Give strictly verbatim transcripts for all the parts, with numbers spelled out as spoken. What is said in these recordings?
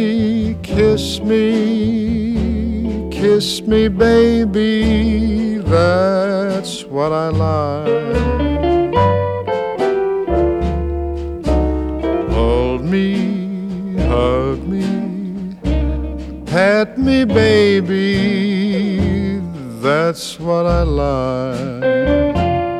me, kiss me, kiss me, baby, that's what I like. Hold me, hug me, pat me, baby, that's what I like.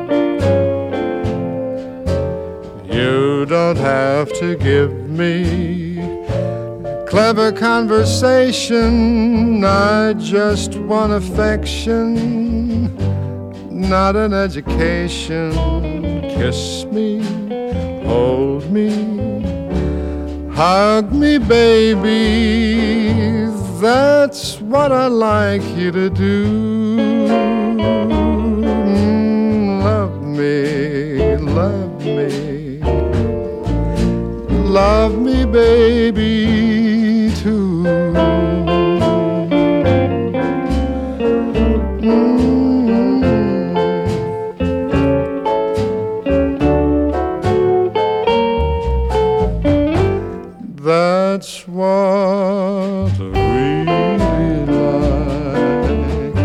You don't have to give me clever conversation. I just want affection, not an education. Kiss me, hold me, hug me, baby, that's what I like you to do. Mm, love me, love me, love me, baby, too. Mm. That's what I really like.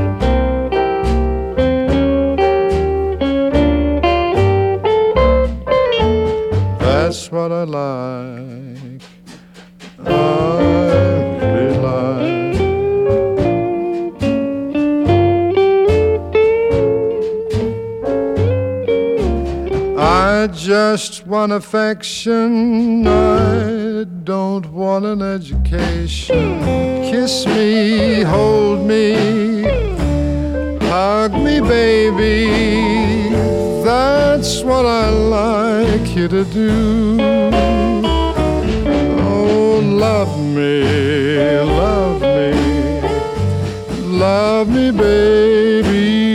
That's what I like. I really like. I just want affection, I don't want an education. Kiss me, hold me, hug me, baby, that's what I like you to do. Oh, love me, love me, love me, baby.